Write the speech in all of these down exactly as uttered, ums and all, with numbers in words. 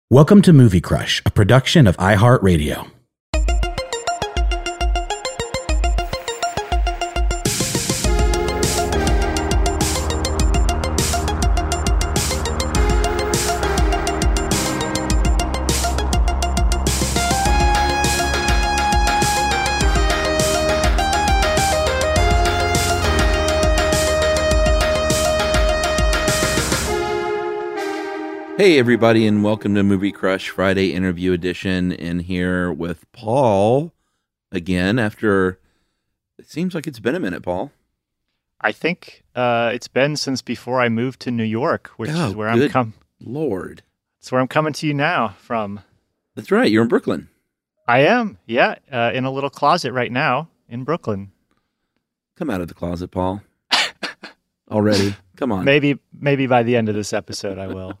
Welcome to Movie Crush, a production of iHeartRadio. Hey everybody, and welcome to Movie Crush Friday Interview Edition. In here with Paul again after it seems like it's been a minute. Paul, I think uh, it's been since before I moved to New York, which oh, is where I'm come. Lord, it's where I'm coming to you now from. That's right. You're in Brooklyn. I am, yeah, uh, in a little closet right now in Brooklyn. Come out of the closet, Paul. Already, come on. Maybe, maybe by the end of this episode, I will.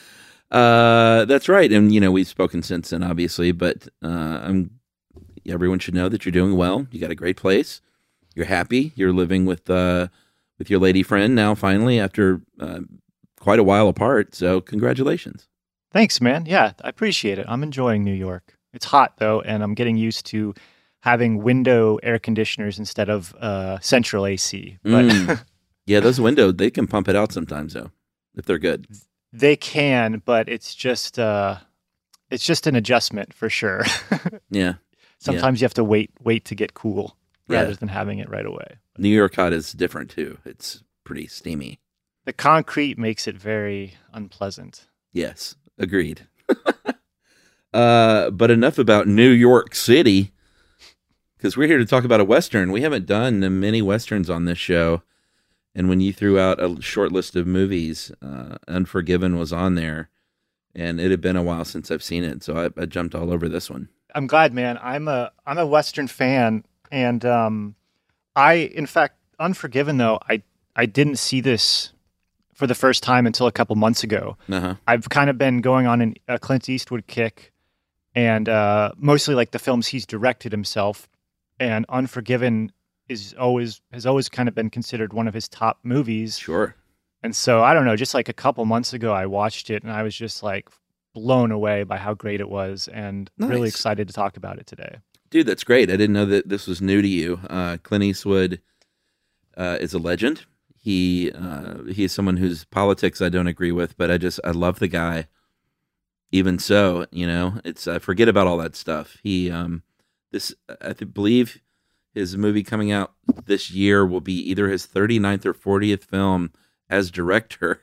Uh, that's right. And, you know, we've spoken since then, obviously, but uh, I'm, everyone should know that you're doing well. You got a great place. You're happy. You're living with uh, with your lady friend now, finally, after uh, quite a while apart. So congratulations. Thanks, man. Yeah, I appreciate it. I'm enjoying New York. It's hot, though, and I'm getting used to having window air conditioners instead of uh, central A C. But mm. Yeah, those windows, they can pump it out sometimes, though, if they're good. They can, but it's just uh, it's just an adjustment for sure. Yeah. Sometimes yeah. you have to wait wait to get cool yeah. rather than having it right away. New York hot is different too. It's pretty steamy. The concrete makes it very unpleasant. Yes, agreed. uh, but enough about New York City, because we're here to talk about a Western. We haven't done many Westerns on this show. And when you threw out a short list of movies, uh, Unforgiven was on there, and it had been a while since I've seen it, so I, I jumped all over this one. I'm glad, man. I'm a I'm a Western fan, and um, I, in fact, Unforgiven though, I I didn't see this for the first time until a couple months ago. Uh-huh. I've kind of been going on an, a Clint Eastwood kick, and uh, mostly like the films he's directed himself, and Unforgiven is always has always kind of been considered one of his top movies. Sure. And so I don't know, just like a couple months ago I watched it and I was just like blown away by how great it was and nice. Really excited to talk about it today. Dude, that's great. I didn't know that this was new to you. Uh, Clint Eastwood uh, is a legend. He uh, he is someone whose politics I don't agree with, but I just I love the guy. Even so, you know, it's I forget about all that stuff. He um this I th- believe his movie coming out this year will be either his thirty-ninth or fortieth film as director,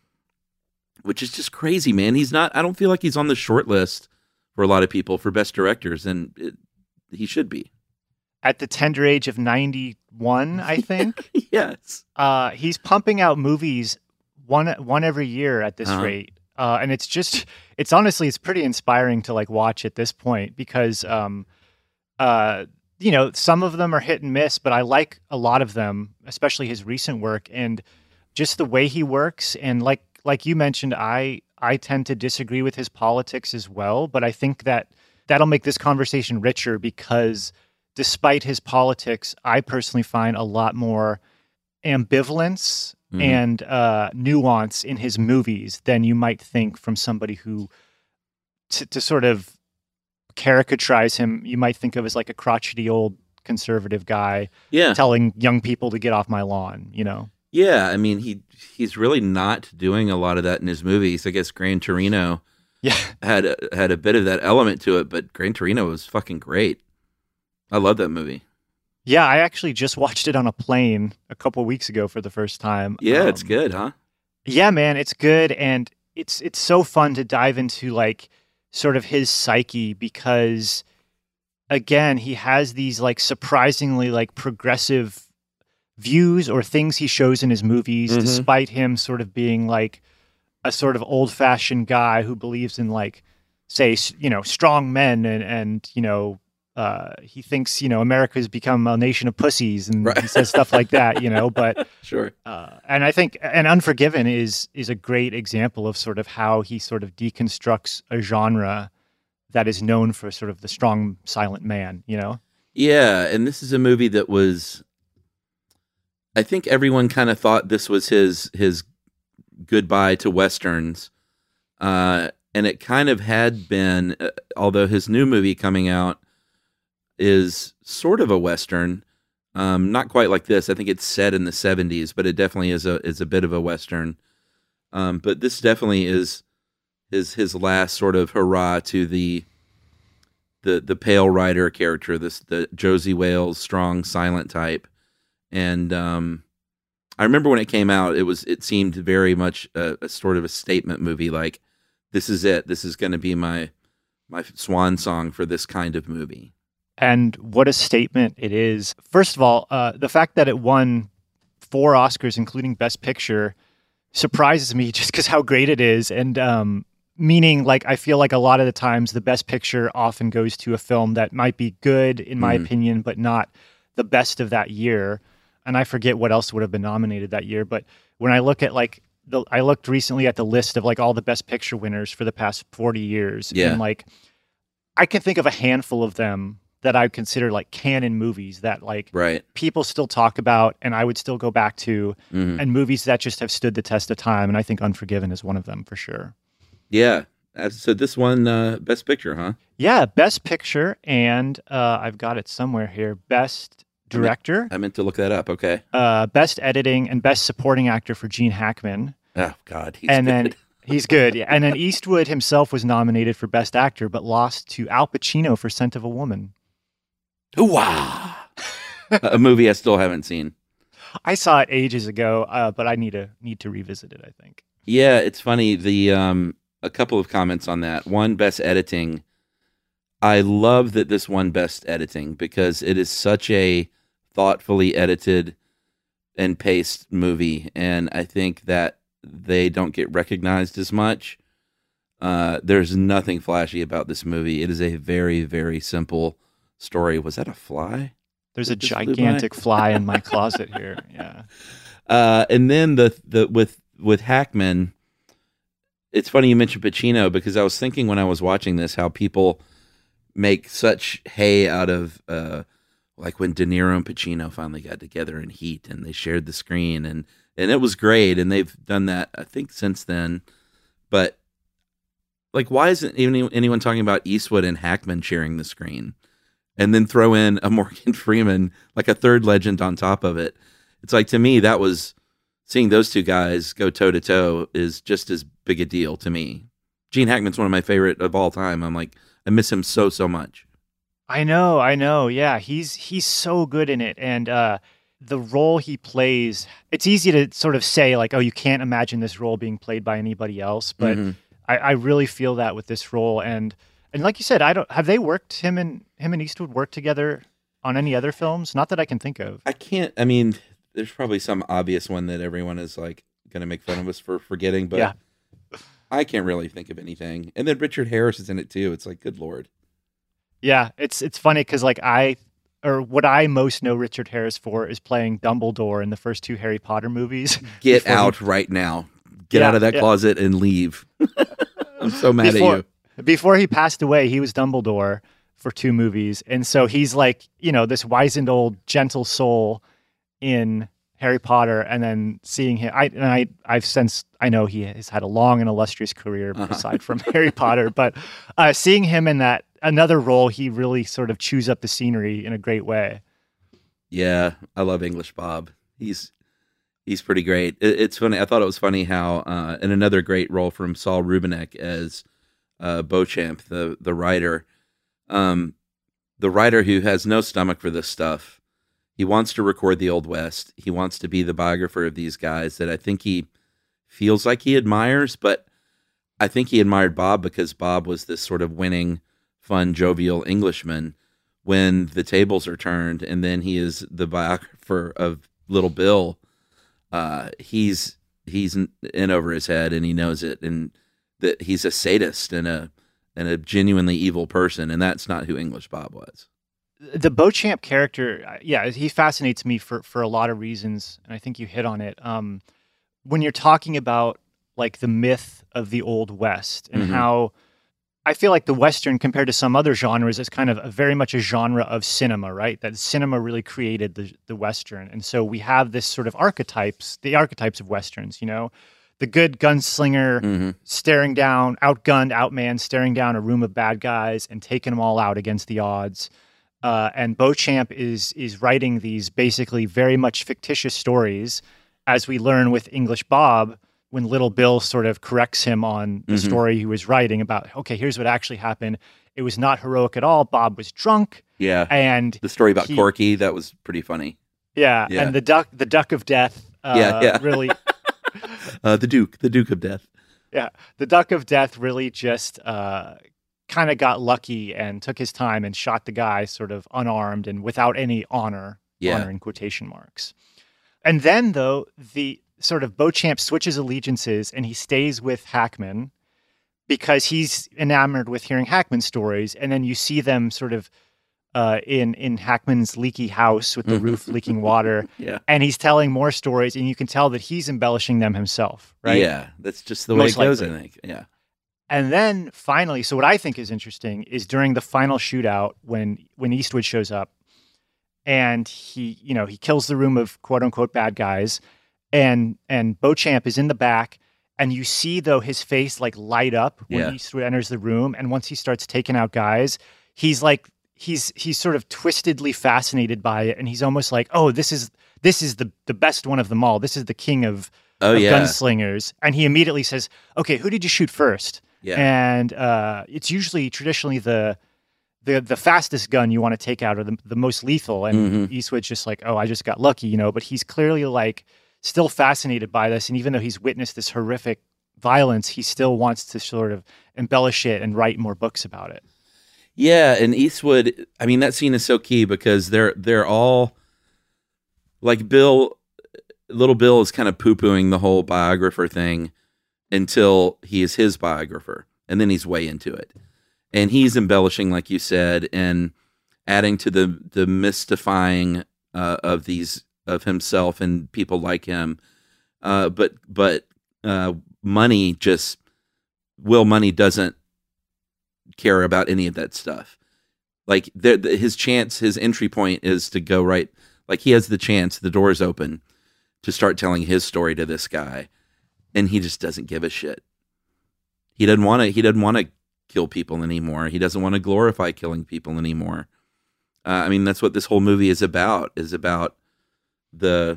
which is just crazy, man. He's not, I don't feel like he's on the short list for a lot of people for best directors, and it, he should be. At the tender age of ninety-one, I think. Yes. Uh, he's pumping out movies one one every year at this uh-huh. rate. Uh, and it's just, it's honestly, it's pretty inspiring to like watch at this point because, um, uh, you know, some of them are hit and miss, but I like a lot of them, especially his recent work and just the way he works. And like like you mentioned, I I tend to disagree with his politics as well, but I think that that'll make this conversation richer because despite his politics, I personally find a lot more ambivalence mm-hmm. and uh, nuance in his movies than you might think from somebody who, t- to sort of caricaturize him, you might think of as like a crotchety old conservative guy yeah. telling young people to get off my lawn, you know? Yeah, I mean, he he's really not doing a lot of that in his movies. I guess Gran Torino yeah. had a, had a bit of that element to it, but Gran Torino was fucking great. I love that movie. Yeah, I actually just watched it on a plane a couple weeks ago for the first time. Yeah, um, it's good, huh? Yeah, man, it's good, and it's it's so fun to dive into like sort of his psyche because again, he has these like surprisingly like progressive views or things he shows in his movies, mm-hmm. despite him sort of being like a sort of old-fashioned guy who believes in like, say, you know, strong men and, and you know, uh, he thinks, you know, America's become a nation of pussies and right. he says stuff like that, you know, but sure. Uh, and I think, and Unforgiven is, is a great example of sort of how he sort of deconstructs a genre that is known for sort of the strong, silent man, you know? Yeah. And this is a movie that was, I think everyone kind of thought this was his, his goodbye to Westerns. Uh, and it kind of had been, uh, although his new movie coming out is sort of a Western, um, not quite like this. I think it's set in the seventies, but it definitely is a is a bit of a Western. Um, but this definitely is is his last sort of hurrah to the the the pale rider character, this the Josie Wales strong silent type. And um, I remember when it came out, it was it seemed very much a, a sort of a statement movie, like this is it, this is going to be my my swan song for this kind of movie. And what a statement it is. First of all, uh, the fact that it won four Oscars, including Best Picture, surprises me just because how great it is. And um, meaning, like, I feel like a lot of the times the Best Picture often goes to a film that might be good, in my mm. opinion, but not the best of that year. And I forget what else would have been nominated that year. But when I look at, like, the, I looked recently at the list of, like, all the Best Picture winners for the past forty years. Yeah. And, like, I can think of a handful of them that I would consider like canon movies that like right. people still talk about and I would still go back to, mm-hmm. and movies that just have stood the test of time. And I think Unforgiven is one of them for sure. Yeah. So this one, uh, Best Picture, huh? Yeah, Best Picture. And uh, I've got it somewhere here. Best Director. I meant, I meant to look that up. Okay. Uh, Best Editing and Best Supporting Actor for Gene Hackman. Oh, God. He's and good. then he's good. Yeah. And then Eastwood himself was nominated for Best Actor, but lost to Al Pacino for Scent of a Woman. Wow. A movie I still haven't seen. I saw it ages ago, uh, but I need to need to revisit it, I think. Yeah, it's funny. The um, a couple of comments on that. One, Best Editing. I love that this won Best Editing because it is such a thoughtfully edited and paced movie, and I think that they don't get recognized as much. Uh, there's nothing flashy about this movie. It is a very, very simple story. Was that a fly? There's a gigantic fly in my closet here. Yeah. Uh, and then the the with with Hackman, it's funny you mentioned Pacino because I was thinking when I was watching this how people make such hay out of uh, like when De Niro and Pacino finally got together in Heat and they shared the screen and and it was great and they've done that I think since then. But like, why isn't even anyone talking about Eastwood and Hackman sharing the screen? And then throw in a Morgan Freeman, like a third legend on top of it. It's like, to me, that was, seeing those two guys go toe-to-toe is just as big a deal to me. Gene Hackman's one of my favorite of all time. I'm like, I miss him so, so much. I know, I know. Yeah, he's he's so good in it. And uh, the role he plays, it's easy to sort of say, like, oh, you can't imagine this role being played by anybody else. But mm-hmm. I, I really feel that with this role. And And like you said, I don't have they worked him and him and Eastwood worked together on any other films? Not that I can think of. I can't. I mean, there's probably some obvious one that everyone is like going to make fun of us for forgetting, but yeah. I can't really think of anything. And then Richard Harris is in it too. It's like, good Lord. Yeah, it's it's funny because like I or what I most know Richard Harris for is playing Dumbledore in the first two Harry Potter movies. Get out he... right now. Get yeah, out of that yeah. closet and leave. I'm so mad before, at you. Before he passed away, he was Dumbledore for two movies. And so he's like, you know, this wizened old gentle soul in Harry Potter. And then seeing him, I, and I, I've since, I know he has had a long and illustrious career uh-huh. aside from Harry Potter, but uh, seeing him in that another role, he really sort of chews up the scenery in a great way. Yeah, I love English Bob. He's he's pretty great. It, it's funny. I thought it was funny how uh, in another great role from Saul Rubinek as uh, Beauchamp, the the writer, um, the writer who has no stomach for this stuff. He wants to record the Old West. He wants to be the biographer of these guys that I think he feels like he admires, but I think he admired Bob because Bob was this sort of winning, fun, jovial Englishman when the tables are turned, and then he is the biographer of Little Bill. Uh, he's he's in over his head, and he knows it, and that he's a sadist and a and a genuinely evil person, and that's not who English Bob was. The Beauchamp character, yeah, he fascinates me for, for a lot of reasons, and I think you hit on it. Um, when you're talking about like the myth of the Old West and mm-hmm. how I feel like the Western compared to some other genres is kind of a, very much a genre of cinema, right? That cinema really created the, the Western. And so we have this sort of archetypes, the archetypes of Westerns, you know, the good gunslinger Mm-hmm. staring down, outgunned, outmanned, staring down a room of bad guys and taking them all out against the odds. Uh, and Beauchamp is is writing these basically very much fictitious stories, as we learn with English Bob, when Little Bill sort of corrects him on the Mhm. story he was writing about, okay, here's what actually happened. It was not heroic at all. Bob was drunk, Yeah. and The story about he- Corky, that was pretty funny. yeah, Yeah. and the duck, the duck of death, uh, Yeah, yeah. really, Uh, the Duke, the Duke of Death. yeah, the duck of death really just uh, kind of got lucky and took his time and shot the guy sort of unarmed and without any honor, Yeah. honor in quotation marks. And then though the sort of Beauchamp switches allegiances and he stays with Hackman because he's enamored with hearing Hackman stories, and then you see them sort of uh, in in Hackman's leaky house with the Mhm. roof leaking water. Yeah. And he's telling more stories, and you can tell that he's embellishing them himself, right? Yeah. That's just the way Most it goes, likely. I think. Yeah. And then finally, so what I think is interesting is during the final shootout when when Eastwood shows up and he, you know, he kills the room of quote unquote bad guys, and and Beauchamp is in the back, and you see though his face like light up when Yeah. Eastwood enters the room, and once he starts taking out guys, he's like he's he's sort of twistedly fascinated by it, and he's almost like, oh, this is this is the the best one of them all. This is the king of, Oh, of yeah. gunslingers. And he immediately says, okay, who did you shoot first? Yeah. And uh, it's usually traditionally the the the fastest gun you want to take out or the, the most lethal. And Mhm. Eastwood's just like, oh, I just got lucky, you know. But he's clearly like still fascinated by this. And even though he's witnessed this horrific violence, he still wants to sort of embellish it and write more books about it. Yeah, and Eastwood, I mean, that scene is so key because they're they're all like Bill, little Bill is kind of poo-pooing the whole biographer thing until he is his biographer, and then he's way into it. And he's embellishing, like you said, and adding to the the mystifying uh, of these of himself and people like him. Uh, but but uh, money just Will Money doesn't care about any of that stuff. Like the, the, his chance, his entry point is to go right. Like he has the chance, the door's open to start telling his story to this guy, and he just doesn't give a shit. He doesn't want to. He doesn't want to kill people anymore. He doesn't want to glorify killing people anymore. Uh, I mean, that's what this whole movie is about. Is about the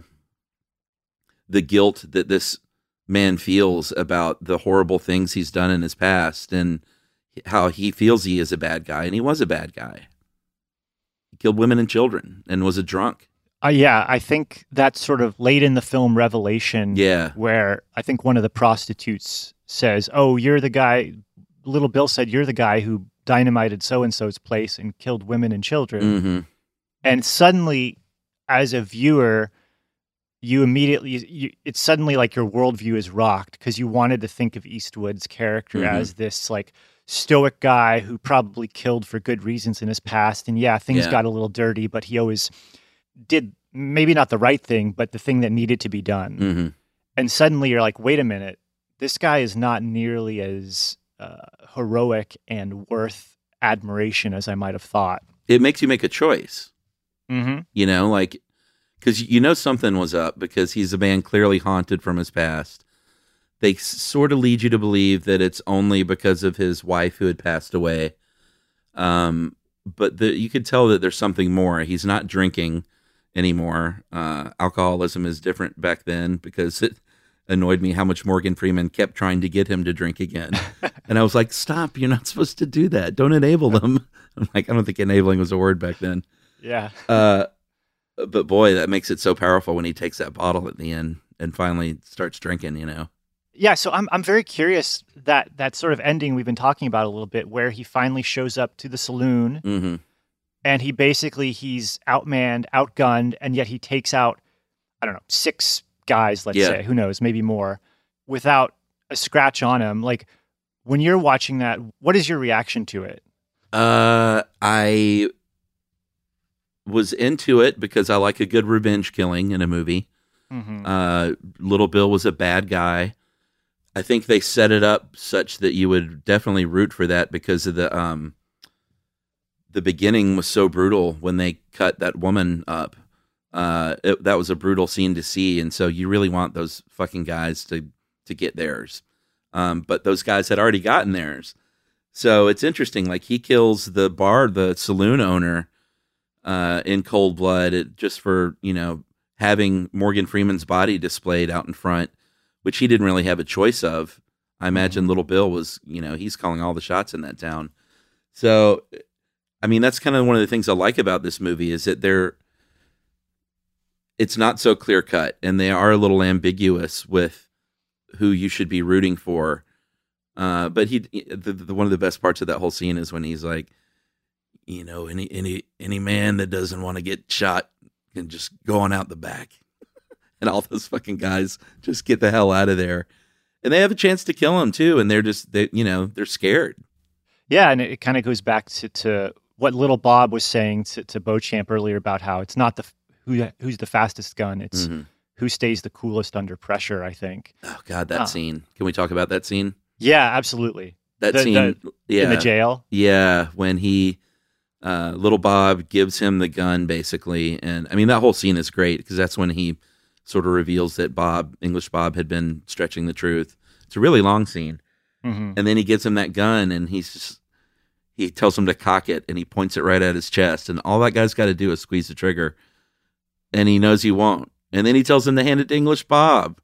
the guilt that this man feels about the horrible things he's done in his past, and how he feels he is a bad guy, and he was a bad guy. He killed women and children and was a drunk. Uh, yeah, I think that's sort of late in the film revelation. Yeah. Where I think one of the prostitutes says, "Oh, you're the guy." Little Bill said, "You're the guy who dynamited so and so's place and killed women and children." Mm-hmm. And suddenly, as a viewer, you immediately you, it's suddenly like your worldview is rocked because you wanted to think of Eastwood's character Mhm. as this like stoic guy who probably killed for good reasons in his past. And yeah, things Yeah. got a little dirty, but he always did maybe not the right thing, but the thing that needed to be done. Mm-hmm. And suddenly you're like, wait a minute, this guy is not nearly as uh, heroic and worth admiration as I might have thought. It makes you make a choice, Mm-hmm. you know, like, because you know something was up because he's a man clearly haunted from his past. They s- sort of lead you to believe that it's only because of his wife who had passed away. Um, but the, you could tell that there's something more. He's not drinking anymore. Uh, alcoholism is different back then because it annoyed me how much Morgan Freeman kept trying to get him to drink again. And I was like, stop, you're not supposed to do that. Don't enable them. I'm like, I don't think enabling was a word back then. Yeah. Uh, but boy, that makes it so powerful when he takes that bottle at the end and finally starts drinking, you know? Yeah, so I'm I'm very curious that that sort of ending we've been talking about a little bit, where he finally shows up to the saloon Mm-hmm. and he basically he's outmanned, outgunned, and yet he takes out I don't know six guys, let's Yeah. say, who knows, maybe more, without a scratch on him. Like when you're watching that, what is your reaction to it? Uh, I was into it because I like a good revenge killing in a movie. Mm-hmm. Uh, Little Bill was a bad guy. I think they set it up such that you would definitely root for that because of the um, the beginning was so brutal when they cut that woman up. Uh, it, that was a brutal scene to see, and so you really want those fucking guys to to get theirs. Um, but those guys had already gotten theirs. So it's interesting. Like he kills the bar, the saloon owner, uh, in cold blood, it, just for, you know, having Morgan Freeman's body displayed out in front, which he didn't really have a choice of. I imagine Little Bill was, you know, he's calling all the shots in that town. So, I mean, that's kind of one of the things I like about this movie is that they're, it's not so clear cut, and they are a little ambiguous with who you should be rooting for. Uh, but he, the, the, one of the best parts of that whole scene is when he's like, you know, any any any man that doesn't want to get shot can just go on out the back, and all those fucking guys just get the hell out of there, and they have a chance to kill him too, and they're just they, you know, they're scared. Yeah, and it, it kind of goes back to, to what Little Bob was saying to, to Beauchamp earlier about how it's not the who who's the fastest gun, it's mm-hmm. who stays the coolest under pressure. I think. Oh God, that uh, scene! Can we talk about that scene? Yeah, absolutely. That the, scene, the, yeah, in the jail. Yeah, when he, uh, Little Bob gives him the gun, basically, and I mean that whole scene is great because that's when he sort of reveals that Bob, English Bob, had been stretching the truth. It's a really long scene, mm-hmm. and then he gives him that gun, and he's just, he tells him to cock it, and he points it right at his chest, and all that guy's got to do is squeeze the trigger, and he knows he won't, and then he tells him to hand it to English Bob,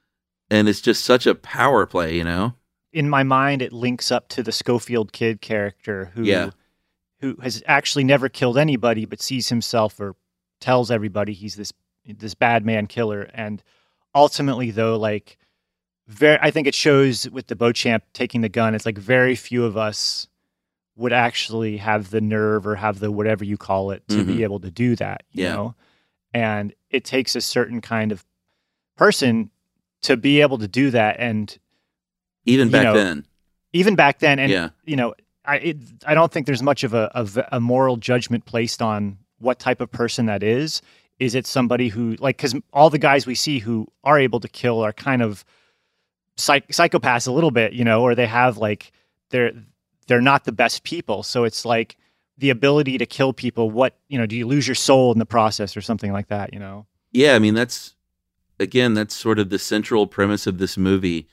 and it's just such a power play, you know. In my mind, it links up to the Schofield Kid character who yeah. who has actually never killed anybody, but sees himself or tells everybody he's this this bad man killer. And ultimately, though, like very, I think it shows with the Beauchamp taking the gun. It's like very few of us would actually have the nerve or have the whatever you call it to mm-hmm. be able to do that. You yeah. know, and it takes a certain kind of person to be able to do that. And Even back you know, then. Even back then. And, yeah. you know, I it, I don't think there's much of a, of a moral judgment placed on what type of person that is. Is it somebody who, like, because all the guys we see who are able to kill are kind of psych- psychopaths a little bit, you know, or they have, like, they're, they're not the best people. So it's like the ability to kill people. What, you know, do you lose your soul in the process or something like that, you know? Yeah, I mean, that's, again, that's sort of the central premise of this movie.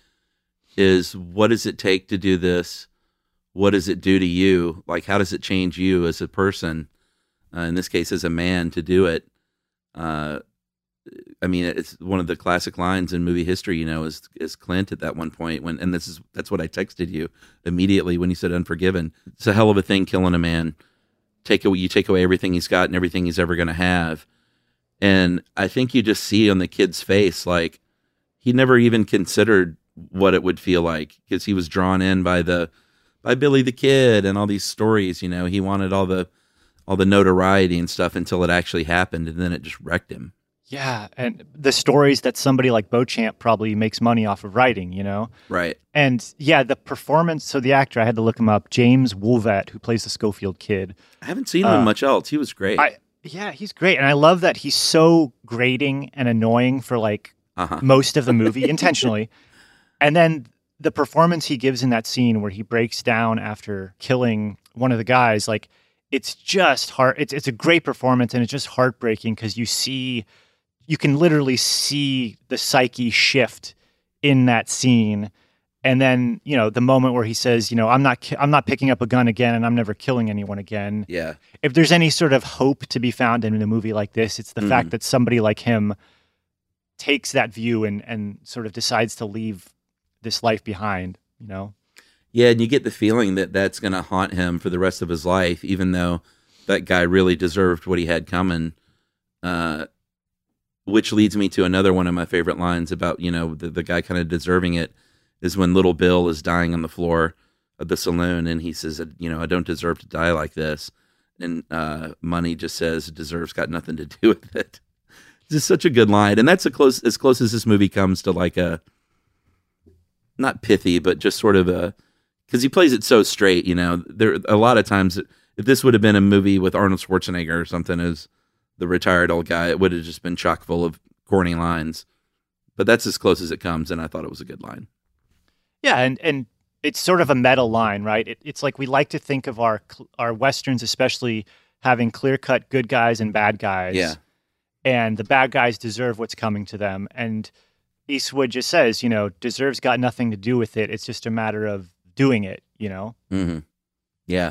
Is what does it take to do this? What does it do to you? Like, how does it change you as a person? Uh, in this case, as a man, to do it. Uh, I mean, it's one of the classic lines in movie history. You know, is is Clint at that one point when, and this is that's what I texted you immediately when you said Unforgiven. It's a hell of a thing killing a man. Take away, you take away everything he's got and everything he's ever going to have. And I think you just see on the kid's face, like he never even considered what it would feel like because he was drawn in by the by Billy the Kid and all these stories. You know, he wanted all the all the notoriety and stuff until it actually happened, and then it just wrecked him. Yeah, and the stories that somebody like Beauchamp probably makes money off of writing, you know? Right. And yeah, the performance, so the actor, I had to look him up, James Woolvat, who plays the Schofield Kid. I haven't seen him uh, in much else. He was great. I, yeah, he's great. And I love that he's so grating and annoying for like uh-huh. most of the movie, intentionally. And then the performance he gives in that scene where he breaks down after killing one of the guys, like it's just hard. It's it's a great performance, and it's just heartbreaking because you see, you can literally see the psyche shift in that scene. And then, you know, the moment where he says, you know, I'm not, I'm not picking up a gun again, and I'm never killing anyone again. Yeah. If there's any sort of hope to be found in a movie like this, it's the mm. fact that somebody like him takes that view and and sort of decides to leave this life behind, you know? Yeah, and you get the feeling that that's going to haunt him for the rest of his life, even though that guy really deserved what he had coming. Uh, which leads me to another one of my favorite lines about, you know, the, the guy kind of deserving it is when Little Bill is dying on the floor of the saloon, and he says, you know, I don't deserve to die like this. And uh, Money just says, deserves got nothing to do with it. It's just such a good line. And that's a close as close as this movie comes to like a, not pithy, but just sort of a, because he plays it so straight, you know. There a lot of times, if this would have been a movie with Arnold Schwarzenegger or something as the retired old guy, it would have just been chock full of corny lines. But that's as close as it comes, and I thought it was a good line. Yeah, and and it's sort of a meta line, right? It, it's like we like to think of our our westerns, especially having clear cut good guys and bad guys. Yeah, and the bad guys deserve what's coming to them, and Eastwood just says, you know, deserve's got nothing to do with it. It's just a matter of doing it, you know? Mm-hmm. Yeah.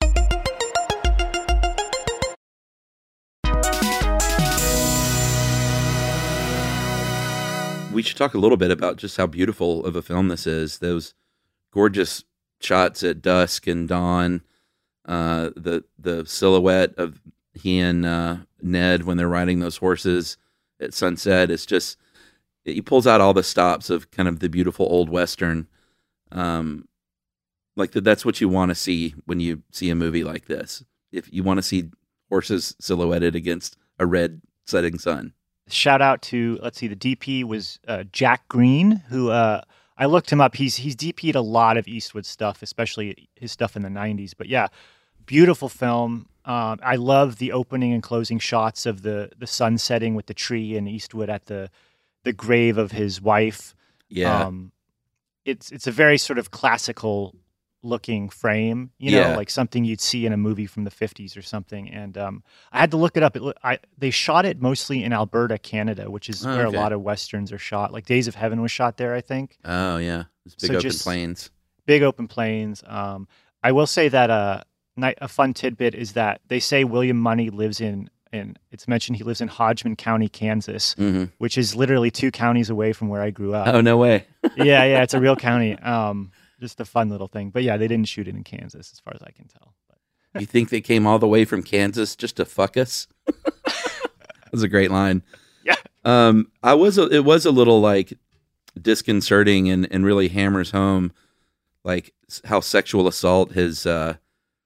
We should talk a little bit about just how beautiful of a film this is. Those gorgeous shots at dusk and dawn, uh, the the silhouette of he and uh, Ned when they're riding those horses at sunset. It's just, he pulls out all the stops of kind of the beautiful old Western. Um, like the, that's what you want to see when you see a movie like this. If you want to see horses silhouetted against a red setting sun. Shout out to, let's see, the D P was uh, Jack Green, who uh, I looked him up. He's he's D P'd a lot of Eastwood stuff, especially his stuff in the nineties. But yeah, beautiful film. Um, I love the opening and closing shots of the the sun setting with the tree and Eastwood at the the grave of his wife. Yeah, um, it's it's a very sort of classical looking frame, you know, Yeah. like something you'd see in a movie from the fifties or something. And um, I had to look it up. It, loo- I, they shot it mostly in Alberta, Canada, which is Oh, where okay. a lot of Westerns are shot. Like Days of Heaven was shot there, I think. Oh yeah, it's big So open just- plains. Big open plains. Um, I will say that uh, ni- a fun tidbit is that they say William Money lives in, in, it's mentioned he lives in Hodgman County, Kansas, hmm which is literally two counties away from where I grew up. Oh no way. yeah, yeah, it's a real county. Um, just a fun little thing. But yeah, they didn't shoot it in Kansas as far as I can tell. But You think they came all the way from Kansas just to fuck us? That was a great line. Yeah. Um, I was. A, it was a little like disconcerting and and really hammers home like s- how sexual assault has uh,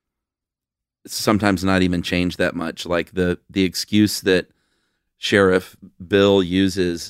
sometimes not even changed that much. Like the the excuse that Sheriff Bill uses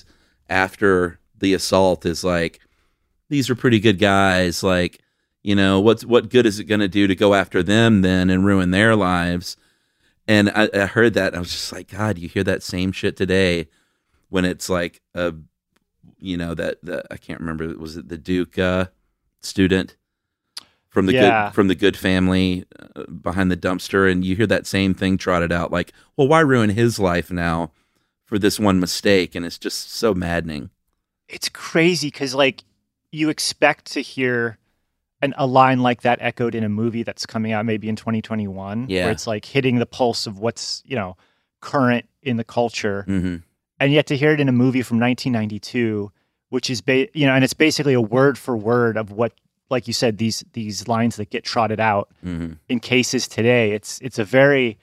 after the assault is like, these are pretty good guys. Like, you know, what's what good is it going to do to go after them then and ruin their lives? And I, I heard that and I was just like, God, you hear that same shit today when it's like a, you know, that the I can't remember, was it the Duke uh, student from the Yeah. good from the good family uh, behind the dumpster, and you hear that same thing trotted out, like, well, why ruin his life now for this one mistake? And it's just so maddening. it's crazy because like you expect to hear an, a line like that echoed in a movie that's coming out maybe in twenty twenty-one, Yeah. where it's like hitting the pulse of what's, you know, current in the culture. hmm And yet to hear it in a movie from nineteen ninety-two, which is, ba- you know, and it's basically a word for word of what, like you said, these these lines that get trotted out hmm in cases today. It's it's a very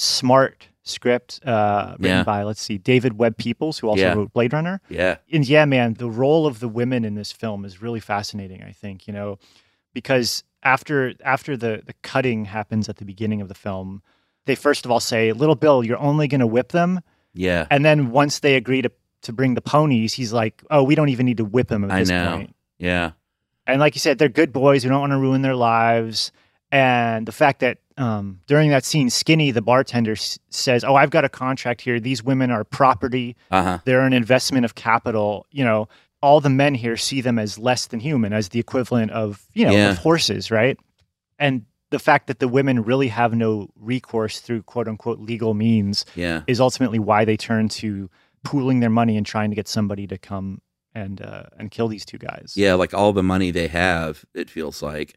smart script uh, written Yeah. by, let's see, David Webb Peoples, who also Yeah. wrote Blade Runner. Yeah. And yeah, man, the role of the women in this film is really fascinating, I think, you know, because after after the the cutting happens at the beginning of the film, they first of all say, "Little Bill, you're only going to whip them." Yeah. And then once they agree to to bring the ponies, he's like, "Oh, we don't even need to whip them at I this know. point." Yeah. And like you said, they're good boys. We don't want to ruin their lives. And the fact that um, during that scene, Skinny, the bartender, s- says, "Oh, I've got a contract here. These women are property. Uh huh. They're an investment of capital." You know, all the men here see them as less than human, as the equivalent of, you know, Yeah. of horses, right? And the fact that the women really have no recourse through quote unquote legal means Yeah. is ultimately why they turn to pooling their money and trying to get somebody to come and uh, and kill these two guys. Yeah, like all the money they have, it feels like.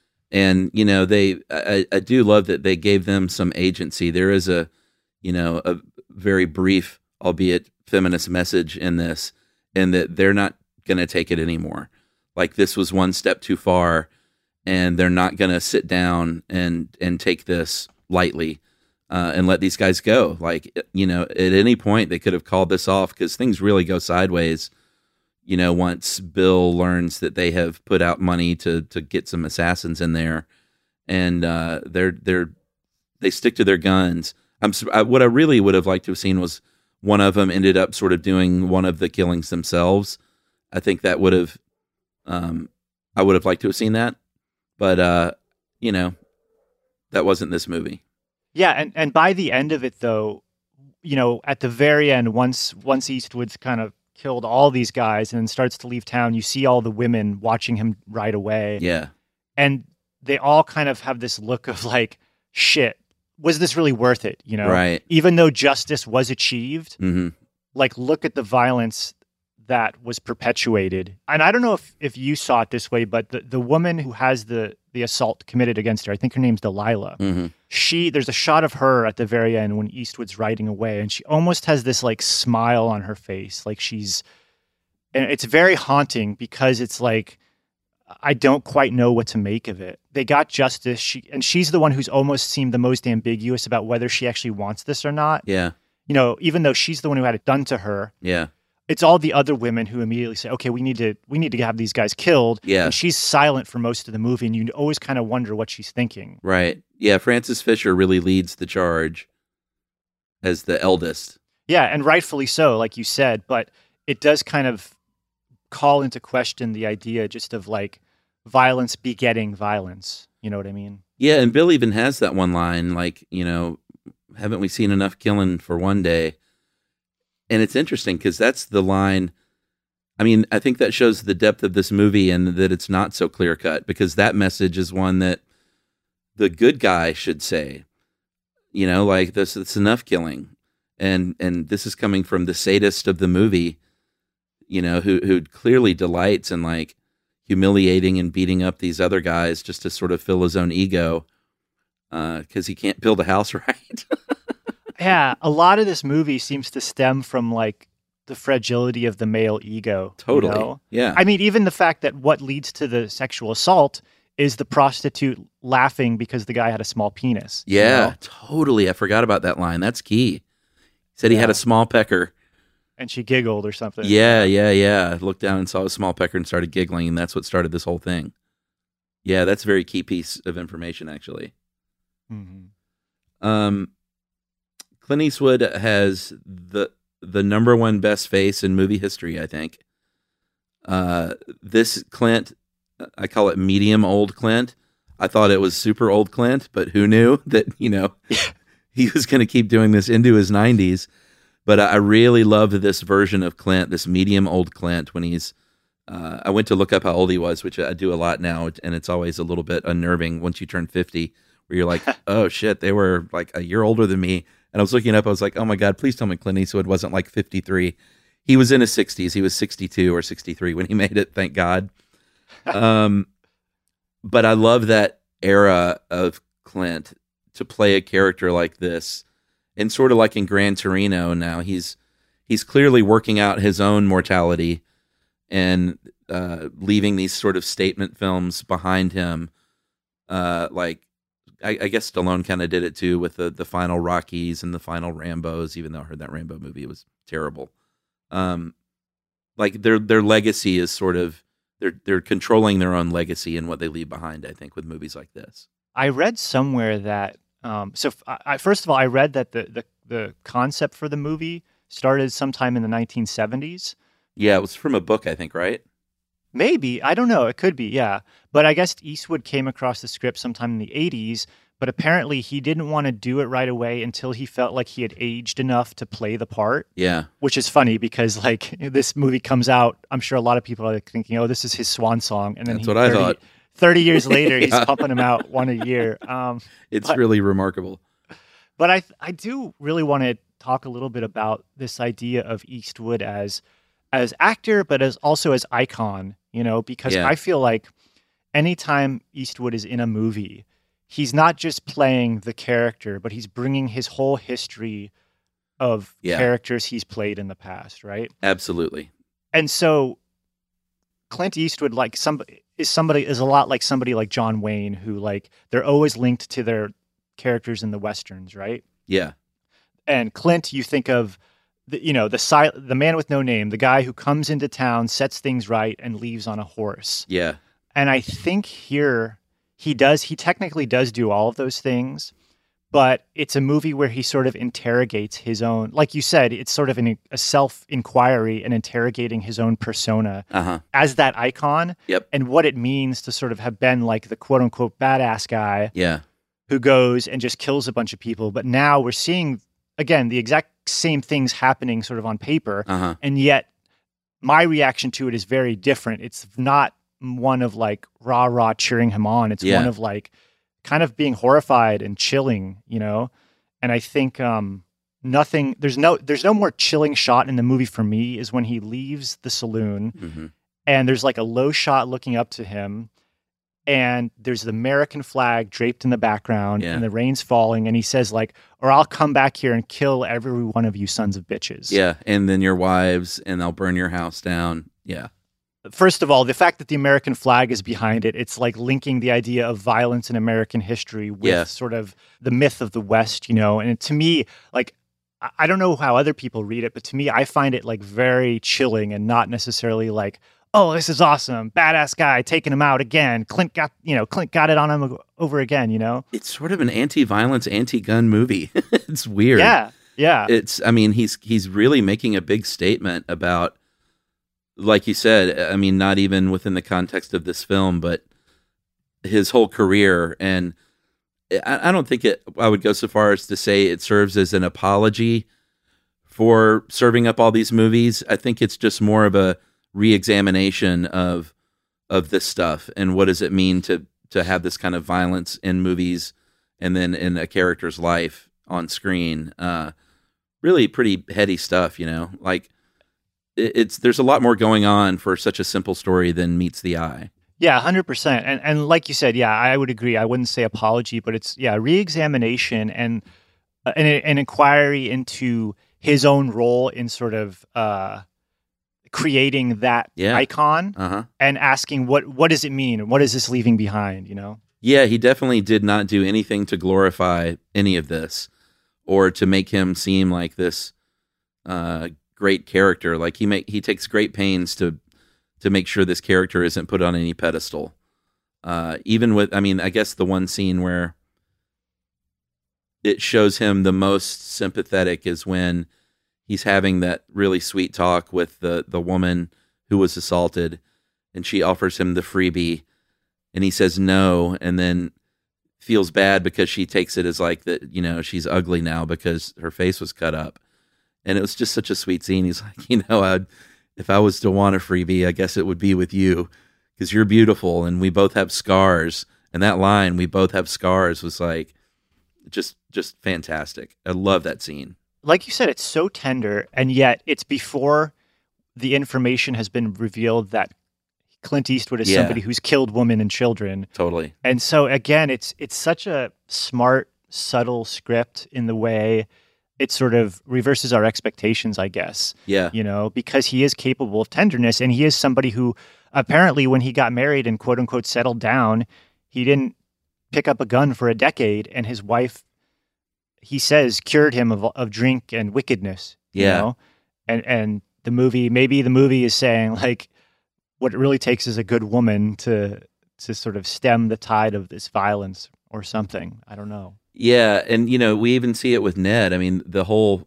And, you know, they, I, I do love that they gave them some agency. There is a, you know, a very brief, albeit feminist message in this, and that they're not going to take it anymore. Like this was one step too far, and they're not going to sit down and, and take this lightly uh, and let these guys go. Like, you know, at any point they could have called this off because things really go sideways. You know, once Bill learns that they have put out money to to get some assassins in there, and uh, they're they're they stick to their guns. I'm sur- I, what I really would have liked to have seen was one of them ended up sort of doing one of the killings themselves. I think that would have, um, I would have liked to have seen that, but uh, you know, that wasn't this movie. Yeah, and, and by the end of it though, you know, at the very end, once once Eastwood's kind of killed all these guys and then starts to leave town, you see all the women watching him right away. Yeah, And they all kind of have this look of like, shit, was this really worth it? You know, right. even though justice was achieved, hmm like look at the violence that was perpetuated. And I don't know if, if you saw it this way, but the, the woman who has the, the assault committed against her, I think her name's Delilah. Mm-hmm. She, there's a shot of her at the very end when Eastwood's riding away, and she almost has this like smile on her face. Like she's, and it's very haunting because it's like, I don't quite know what to make of it. They got justice. She, and she's the one who's almost seemed the most ambiguous about whether she actually wants this or not. Yeah. You know, even though she's the one who had it done to her. Yeah. It's all the other women who immediately say, okay, we need to we need to have these guys killed. Yeah. And she's silent for most of the movie, and you always kind of wonder what she's thinking. Right. Yeah, Frances Fisher really leads the charge as the eldest. Yeah, and rightfully so, like you said, but it does kind of call into question the idea just of like violence begetting violence. You know what I mean? Yeah, and Bill even has that one line, like, you know, haven't we seen enough killing for one day? And it's interesting because that's the line. I mean, I think that shows the depth of this movie and that it's not so clear cut, because that message is one that the good guy should say, you know, like this, it's enough killing. And, and this is coming from the sadist of the movie, you know, who, who clearly delights in like humiliating and beating up these other guys just to sort of fill his own ego. Uh, cause he can't build a house right. Yeah, a lot of this movie seems to stem from like the fragility of the male ego. Totally. You know? Yeah. I mean, even the fact that what leads to the sexual assault is the prostitute laughing because the guy had a small penis. Yeah, you know? totally. I forgot about that line. That's key. He said he Yeah. had a small pecker. And she giggled or something. Yeah, yeah, yeah. Looked down and saw a small pecker and started giggling, and that's what started this whole thing. Yeah, that's a very key piece of information, actually. Mm-hmm. Um, Clint Eastwood has the the number one best face in movie history, I think. Uh, this Clint, I call it medium old Clint. I thought it was super old Clint, but who knew that, you know, he was going to keep doing this into his nineties. But I really loved this version of Clint, this medium old Clint, when he's, uh, I went to look up how old he was, which I do a lot now, and it's always a little bit unnerving once you turn fifty, where you're like, oh shit, they were like a year older than me. And I was looking up, I was like, oh my God, please tell me Clint Eastwood wasn't like fifty-three. He was in his sixties. He was sixty-two or sixty-three when he made it, thank God. Um, but I love that era of Clint to play a character like this. And sort of like in Gran Torino now, he's he's clearly working out his own mortality and uh, leaving these sort of statement films behind him. Uh, like, I, I guess Stallone kind of did it too with the, the final Rockies and the final Rambos, even though I heard that Rambo movie was terrible. Um, like their their legacy is sort of, they're they're controlling their own legacy and what they leave behind, I think, with movies like this. I read somewhere that, um, so f- I, first of all, I read that the, the, the concept for the movie started sometime in the nineteen seventies. Yeah, it was from a book, I think, right? Maybe. I don't know. It could be, yeah. But I guess Eastwood came across the script sometime in the eighties, but apparently he didn't want to do it right away until he felt like he had aged enough to play the part. Yeah. Which is funny because, like, this movie comes out, I'm sure a lot of people are like, thinking, oh, this is his swan song. And then That's he, what I thirty, thought. thirty years later, he's Yeah. pumping them out one a year. Um, It's but, really remarkable. But I, I do really want to talk a little bit about this idea of Eastwood as as actor, but as also as icon, you know, because Yeah. I feel like anytime Eastwood is in a movie, he's not just playing the character, but he's bringing his whole history of Yeah. characters he's played in the past, right? Absolutely. And so Clint Eastwood, like somebody is somebody is a lot like somebody like John Wayne, who like they're always linked to their characters in the Westerns, right? Yeah. And Clint, you think of the, you know, the sil- the man with no name, the guy who comes into town, sets things right, and leaves on a horse. Yeah. And I think here he does, he technically does do all of those things, but it's a movie where he sort of interrogates his own, like you said, it's sort of an, a self-inquiry and interrogating his own persona Uh-huh. as that icon. Yep. And what it means to sort of have been like the quote unquote badass guy Yeah. who goes and just kills a bunch of people. But now we're seeing, again, the exact same things happening sort of on paper. Uh-huh. And yet my reaction to it is very different. It's not one of like rah rah cheering him on. It's Yeah. one of like kind of being horrified and chilling, you know? And I think, um, nothing. There's no there's no more chilling shot in the movie for me is when he leaves the saloon, Mm-hmm. and there's like a low shot looking up to him, and there's the American flag draped in the background, Yeah. and the rain's falling, and he says like, "Or I'll come back here and kill every one of you sons of bitches." Yeah, and then your wives, and they'll burn your house down. Yeah. First of all, the fact that the American flag is behind it, it's like linking the idea of violence in American history with Yeah. sort of the myth of the West, you know? And to me, like, I- I don't know how other people read it, but to me, I find it like very chilling and not necessarily like, oh, this is awesome. Badass guy taking him out again. Clint got, you know, Clint got it on him over again, you know? It's sort of an anti-violence, anti-gun movie. It's weird. Yeah. Yeah. It's, I mean, he's he's really making a big statement about, like you said, I mean, not even within the context of this film, but his whole career. And I, I don't think it, I would go so far as to say it serves as an apology for serving up all these movies. I think it's just more of a re-examination of of this stuff and what does it mean to to have this kind of violence in movies and then in a character's life on screen. Uh, really pretty heady stuff, you know. Like it, it's there's a lot more going on for such a simple story than meets the eye. Yeah, one hundred percent. And and like you said, yeah, I would agree. I wouldn't say apology, but it's, yeah, re-examination and uh, an, an inquiry into his own role in sort of uh, creating that Yeah. icon Uh huh. and asking what what does it mean and what is this leaving behind, you know? Yeah, he definitely did not do anything to glorify any of this or to make him seem like this uh, great character. Like he make he takes great pains to to make sure this character isn't put on any pedestal. Uh, even with, I mean, I guess the one scene where it shows him the most sympathetic is when he's having that really sweet talk with the the woman who was assaulted, and she offers him the freebie. And he says no, and then feels bad because she takes it as like that, you know, she's ugly now because her face was cut up. And it was just such a sweet scene. He's like, you know, I'd, if I was to want a freebie, I guess it would be with you because you're beautiful and we both have scars. And that line, "we both have scars," was like just just fantastic. I love that scene. Like you said, it's so tender, and yet it's before the information has been revealed that Clint Eastwood is Yeah. somebody who's killed women and children. Totally. And so again, it's it's such a smart, subtle script in the way it sort of reverses our expectations, I guess. Yeah. You know, because he is capable of tenderness, and he is somebody who apparently when he got married and quote unquote settled down, he didn't pick up a gun for a decade, and his wife, he says, cured him of of drink and wickedness. You Yeah. know? And and the movie, maybe the movie is saying like, what it really takes is a good woman to to sort of stem the tide of this violence or something. I don't know. Yeah, and you know, we even see it with Ned. I mean, the whole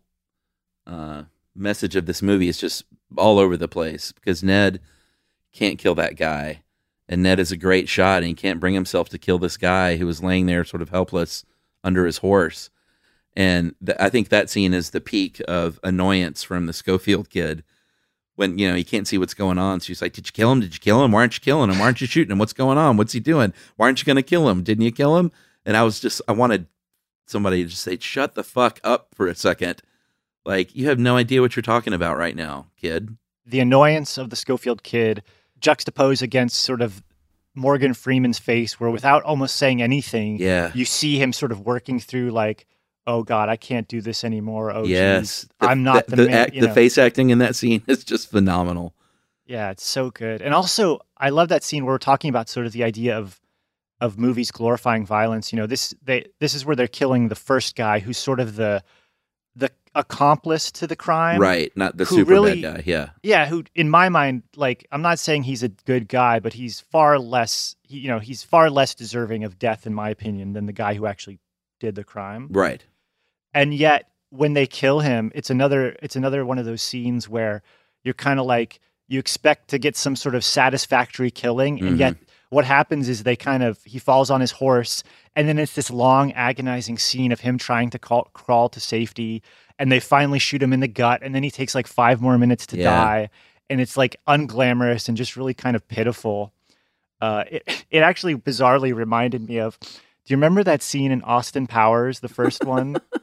uh, message of this movie is just all over the place because Ned can't kill that guy, and Ned is a great shot, and he can't bring himself to kill this guy who was laying there sort of helpless under his horse. And th- I think that scene is the peak of annoyance from the Schofield kid when, you know, he can't see what's going on. So he's like, "Did you kill him? Did you kill him? Why aren't you killing him? Why aren't you shooting him? What's going on? What's he doing? Why aren't you going to kill him? Didn't you kill him?" And I was just, I wanted somebody to just say, "Shut the fuck up for a second. Like, you have no idea what you're talking about right now, kid." The annoyance of the Schofield kid juxtaposed against sort of Morgan Freeman's face, where without almost saying anything, Yeah. you see him sort of working through like, oh God, I can't do this anymore. Oh, Yes. geez, I'm not the, the, man. act, you the know. face acting in that scene is just phenomenal. Yeah, it's so good. And also, I love that scene where we're talking about sort of the idea of of movies glorifying violence. You know, this they this is where they're killing the first guy who's sort of the the accomplice to the crime. Right. Not the who super really- bad guy. Yeah. Yeah, who in my mind, like, I'm not saying he's a good guy, but he's far less he, you know, he's far less deserving of death in my opinion than the guy who actually did the crime. Right. And yet when they kill him, it's another it's another one of those scenes where you're kind of like you expect to get some sort of satisfactory killing, and Mhm. yet what happens is they kind of he falls on his horse, and then it's this long agonizing scene of him trying to call, crawl to safety, and they finally shoot him in the gut, and then he takes like five more minutes to Yeah. die, and it's like unglamorous and just really kind of pitiful. Uh, it it actually bizarrely reminded me of. Do you remember that scene in Austin Powers, the first one?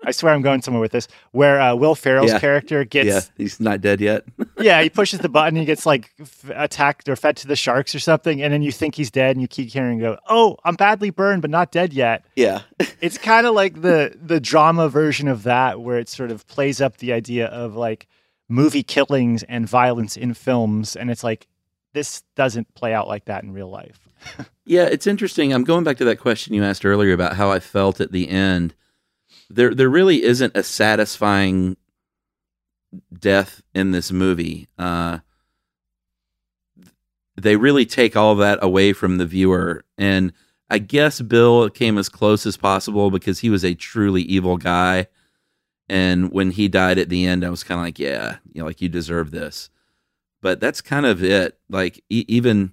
I swear I'm going somewhere with this, where uh, Will Ferrell's Yeah. character gets, Yeah, he's not dead yet. yeah, he pushes the button, he gets like f- attacked or fed to the sharks or something, and then you think he's dead, and you keep hearing go, "Oh, I'm badly burned, but not dead yet." Yeah. It's kind of like the the drama version of that, where it sort of plays up the idea of like movie killings and violence in films, and it's like this doesn't play out like that in real life. Yeah, it's interesting. I'm going back to that question you asked earlier about how I felt at the end. There there really isn't a satisfying death in this movie. Uh, they really take all that away from the viewer. And I guess Bill came as close as possible because he was a truly evil guy. And when he died at the end, I was kind of like, yeah, you know, like you deserve this. But that's kind of it. Like e- even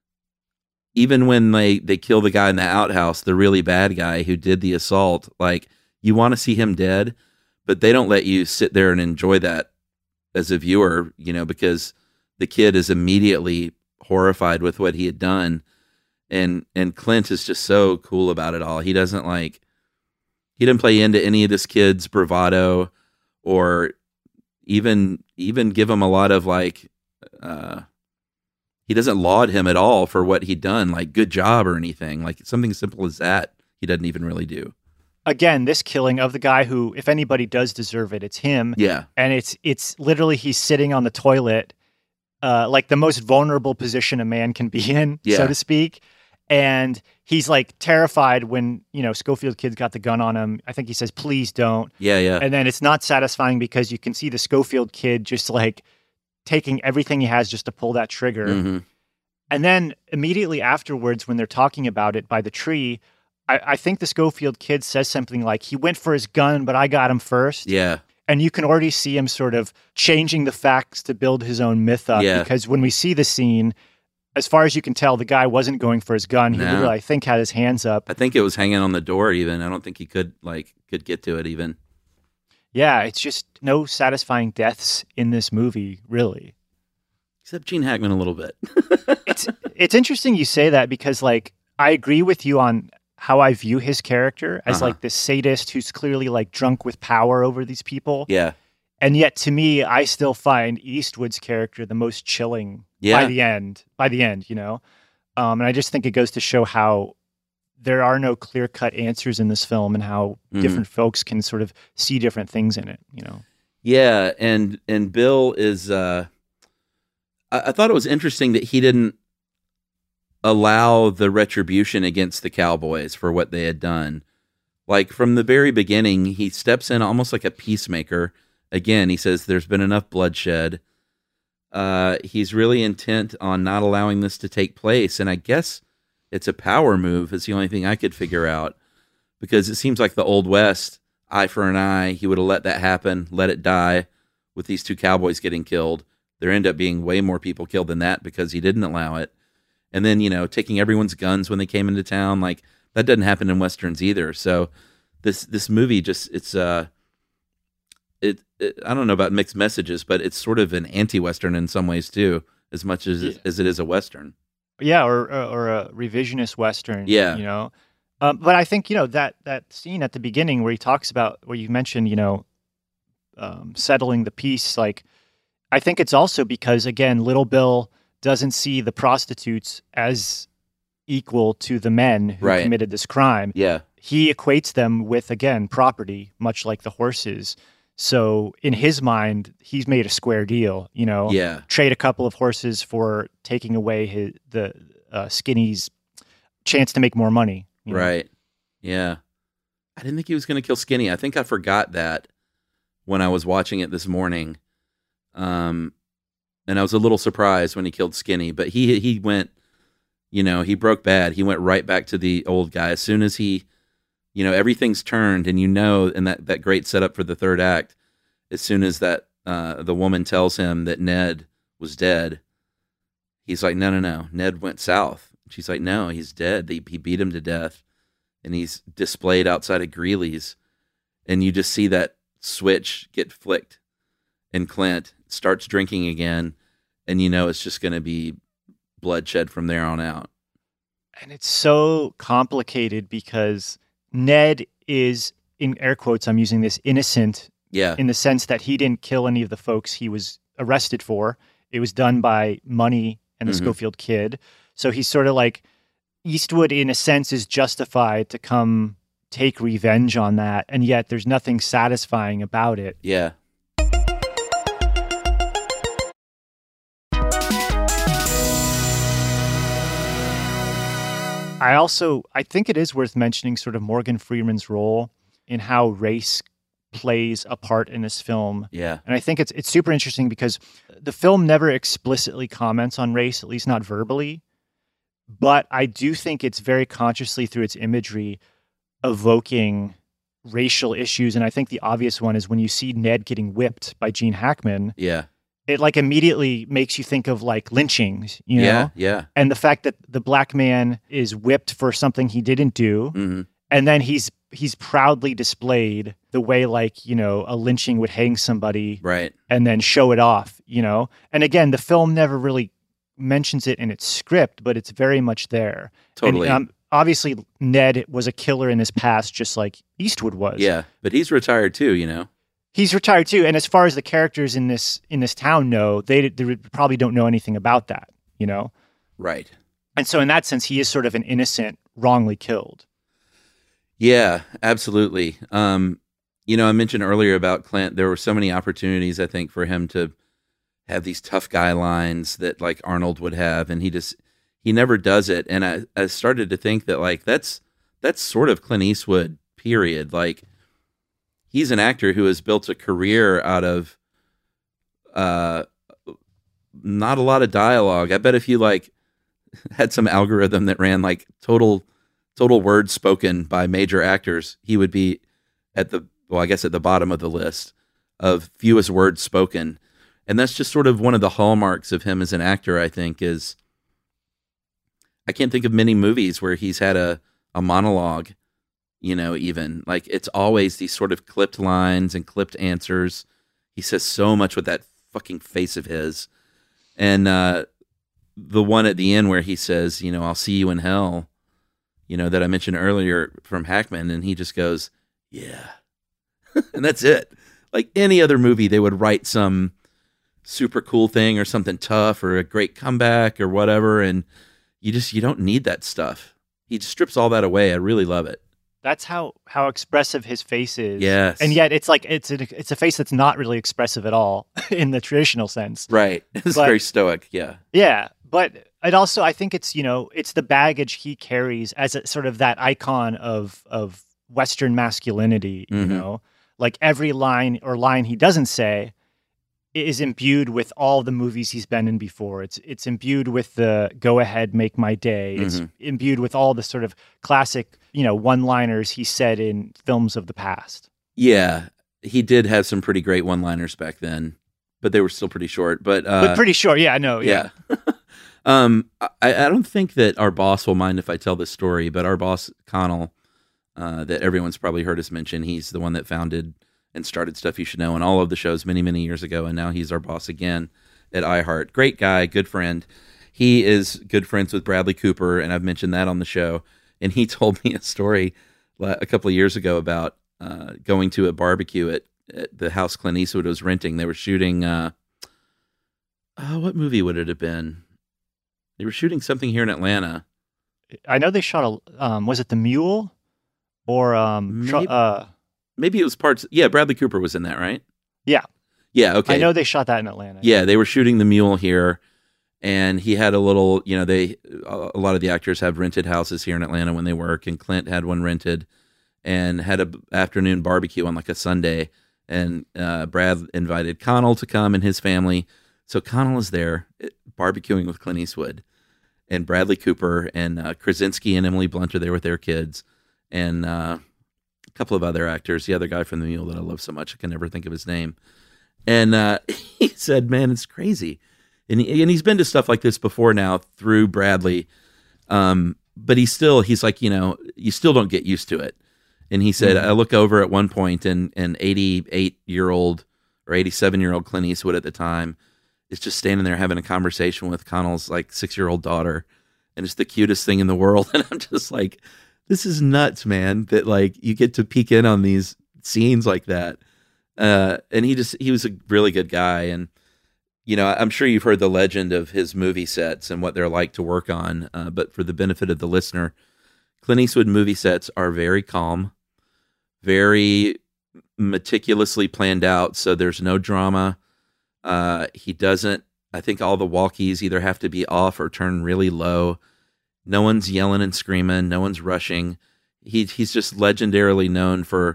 even when they, they kill the guy in the outhouse, the really bad guy who did the assault, like you want to see him dead, but they don't let you sit there and enjoy that as a viewer, you know, because the kid is immediately horrified with what he had done. And and Clint is just so cool about it all. He doesn't like he didn't play into any of this kid's bravado or even even give him a lot of like uh he doesn't laud him at all for what he'd done, like good job or anything. Like something as simple as that, he doesn't even really do. Again, this killing of the guy who, if anybody does deserve it, it's him. Yeah. And it's it's literally he's sitting on the toilet, uh, like the most vulnerable position a man can be in, Yeah. so to speak. And he's like terrified when, you know, Schofield kid's got the gun on him. I think he says, "Please don't." Yeah, yeah. And then it's not satisfying because you can see the Schofield kid just like taking everything he has just to pull that trigger. Mm-hmm. And then immediately afterwards, when they're talking about it by the tree, I, I think the Schofield kid says something like, he went for his gun, but I got him first. Yeah. And you can already see him sort of changing the facts to build his own myth up. Yeah. Because when we see the scene, as far as you can tell, the guy wasn't going for his gun. He No. literally, I think, had his hands up. I think it was hanging on the door even. I don't think he could like could get to it even. Yeah, it's just no satisfying deaths in this movie, really. Except Gene Hackman a little bit. It's it's interesting you say that because, like, I agree with you on how I view his character as Uh-huh. like this sadist who's clearly like drunk with power over these people. Yeah. And yet, to me, I still find Eastwood's character the most chilling Yeah. by the end. By the end, you know, um, and I just think it goes to show how there are no clear-cut answers in this film, and how Mhm. different folks can sort of see different things in it. You know, Yeah, and and Bill is uh I, I thought it was interesting that he didn't allow the retribution against the Cowboys for what they had done. Like from the very beginning, he steps in almost like a peacemaker. Again, he says there's been enough bloodshed. Uh, he's really intent on not allowing this to take place, and I guess it's a power move. It's the only thing I could figure out, because it seems like the Old West, eye for an eye, he would have let that happen, let it die with these two cowboys getting killed. There end up being way more people killed than that because he didn't allow it. And then, you know, taking everyone's guns when they came into town, like that doesn't happen in Westerns either. So this this movie just, it's, uh, it, it I don't know about mixed messages, but it's sort of an anti-Western in some ways too, as much as, Yeah. as it is a Western. yeah, or or, or a revisionist Western. Yeah. you know. Um, but I think you know that that scene at the beginning where he talks about where you mentioned, you know, um, settling the peace. Like, I think it's also because again, Little Bill doesn't see the prostitutes as equal to the men who Right. committed this crime. Yeah. He equates them with, again, property, much like the horses. So in his mind, he's made a square deal, you know, Yeah. trade a couple of horses for taking away his, the uh, Skinny's chance to make more money. you know? Right. Yeah. I didn't think he was going to kill Skinny. I think I forgot that when I was watching it this morning. Um, and I was a little surprised when he killed Skinny, but he, he went, you know, he broke bad. He went right back to the old guy. As soon as he, you know, everything's turned, and you know, and that, that great setup for the third act, as soon as that, uh, the woman tells him that Ned was dead, he's like, no, no, no, Ned went south. She's like, no, he's dead. They, he beat him to death, and he's displayed outside of Greeley's. And you just see that switch get flicked, and Clint starts drinking again, and you know it's just going to be bloodshed from there on out. And it's so complicated because Ned is in air quotes, I'm using this, innocent Yeah. in the sense that he didn't kill any of the folks he was arrested for. It was done by money and the Mhm. Schofield kid. So he's sort of like, Eastwood, in a sense, is justified to come take revenge on that, and yet there's nothing satisfying about it. Yeah. I also, I think it is worth mentioning sort of Morgan Freeman's role in how race plays a part in this film. Yeah. And I think it's it's super interesting because the film never explicitly comments on race, at least not verbally. But I do think it's very consciously, through its imagery, evoking racial issues. And I think the obvious one is when you see Ned getting whipped by Gene Hackman, Yeah. it like immediately makes you think of like lynchings, you know? Yeah. Yeah. And the fact that the black man is whipped for something he didn't do, Mhm. and then he's he's proudly displayed the way, like, you know, a lynching would hang somebody Right. and then show it off, you know? And again, the film never really mentions it in its script, but it's very much there. Totally. And, um, obviously, Ned was a killer in his past, just like Eastwood was. Yeah. But he's retired too, you know? He's retired too. And as far as the characters in this in this town know, they, they probably don't know anything about that, you know? Right. And so in that sense, he is sort of an innocent, wrongly killed. Yeah, absolutely. Um, you know, I mentioned earlier about Clint, there were so many opportunities, I think, for him to have these tough guy lines that like Arnold would have, and he just he never does it. And I, I started to think that like that's that's sort of Clint Eastwood, period. Like he's an actor who has built a career out of uh not a lot of dialogue. I bet if you like had some algorithm that ran like total total words spoken by major actors, he would be at the well, I guess at the bottom of the list of fewest words spoken. And that's just sort of one of the hallmarks of him as an actor, I think, is I can't think of many movies where he's had a, a monologue, you know, even. Like, it's always these sort of clipped lines and clipped answers. He says so much with that fucking face of his. And uh, the one at the end where he says, you know, I'll see you in hell, you know, that I mentioned earlier from Hackman, and he just goes, yeah. And that's it. Like any other movie, they would write some super cool thing or something tough or a great comeback or whatever, and you just you don't need that stuff. He just strips all that away. I really love it. That's how how expressive his face is. Yes. And yet it's like it's a, it's a face that's not really expressive at all in the traditional sense. Right. It's But- very stoic. Yeah. Yeah, but it also, I think it's, you know, it's the baggage he carries as a sort of that icon of of Western masculinity, you Mhm. know? Like every line or line he doesn't say is imbued with all the movies he's been in before. It's it's imbued with the go ahead, make my day. It's Mhm. imbued with all the sort of classic, you know, one-liners he said in films of the past. Yeah. He did have some pretty great one-liners back then, but they were still pretty short. But uh, But pretty sure, yeah, I know, yeah. yeah. um, I, I don't think that our boss will mind if I tell this story, but our boss, Connell, uh, that everyone's probably heard us mention, he's the one that founded and started Stuff You Should Know and all of the shows many, many years ago, and now he's our boss again at iHeart. Great guy, good friend. He is good friends with Bradley Cooper, and I've mentioned that on the show. And he told me a story a couple of years ago about uh, going to a barbecue at, at the house Clint Eastwood was renting. They were shooting, uh, uh, what movie would it have been? They were shooting something here in Atlanta. I know they shot a, um, was it The Mule? Or, um, tr- Maybe- uh, Maybe it was parts. Yeah, Bradley Cooper was in that, right? Yeah. Yeah, okay. I know they shot that in Atlanta. Yeah, they were shooting The Mule here, and he had a little, you know, they a lot of the actors have rented houses here in Atlanta when they work, and Clint had one rented and had a b- afternoon barbecue on like a Sunday, and uh, Brad invited Connell to come and his family. So Connell is there eh, barbecuing with Clint Eastwood, and Bradley Cooper and uh, Krasinski and Emily Blunt are there with their kids, and uh, a couple of other actors. The other guy from The Mule that I love so much, I can never think of his name. And uh, he said, man, it's crazy. And, he, and he's been to stuff like this before now through Bradley. Um, but he's still, he's like, you know, you still don't get used to it. And he said, Mhm. I look over at one point and an eighty-eight-year-old or eighty-seven-year-old Clint Eastwood at the time is just standing there having a conversation with Connell's like six-year-old daughter. And it's the cutest thing in the world. And I'm just like, this is nuts, man, that like you get to peek in on these scenes like that. Uh, and he just, he was a really good guy. And, you know, I'm sure you've heard the legend of his movie sets and what they're like to work on. Uh, but for the benefit of the listener, Clint Eastwood movie sets are very calm, very meticulously planned out. So there's no drama. Uh, he doesn't, I think all the walkies either have to be off or turn really low. No one's yelling and screaming. No one's rushing. He, he's just legendarily known for,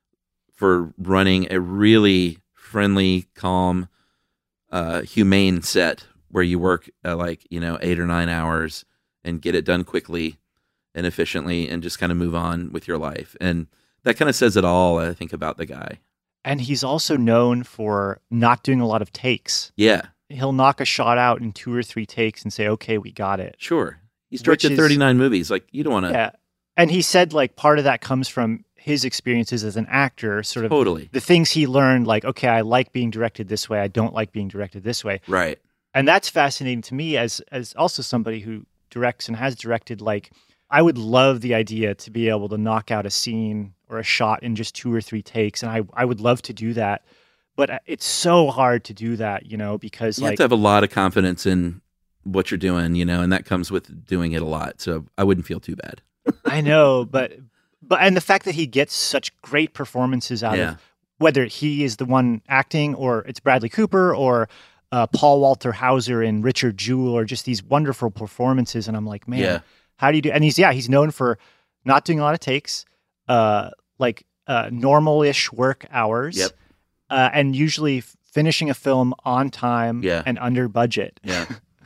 for running a really friendly, calm, uh, humane set where you work uh, like, you know, eight or nine hours and get it done quickly and efficiently and just kind of move on with your life. And that kind of says it all, I think, about the guy. And he's also known for not doing a lot of takes. Yeah. He'll knock a shot out in two or three takes and say, okay, we got it. Sure. He's directed is, thirty-nine movies. Like, you don't want to... Yeah. And he said, like, part of that comes from his experiences as an actor, sort of totally. The things he learned, like, okay, I like being directed this way. I don't like being directed this way. Right. And that's fascinating to me as as also somebody who directs and has directed. Like, I would love the idea to be able to knock out a scene or a shot in just two or three takes. And I, I would love to do that. But it's so hard to do that, you know, because you like... have to have a lot of confidence in what you're doing, you know, and that comes with doing it a lot. So I wouldn't feel too bad. I know, but... But and the fact that he gets such great performances out yeah. of whether he is the one acting or it's Bradley Cooper or uh, Paul Walter Hauser and Richard Jewell or just these wonderful performances. And I'm like, man, yeah. how do you do? And he's, yeah, he's known for not doing a lot of takes, uh, like uh, normal-ish work hours, yep. uh, and usually f- finishing a film on time yeah. and under budget. Yeah.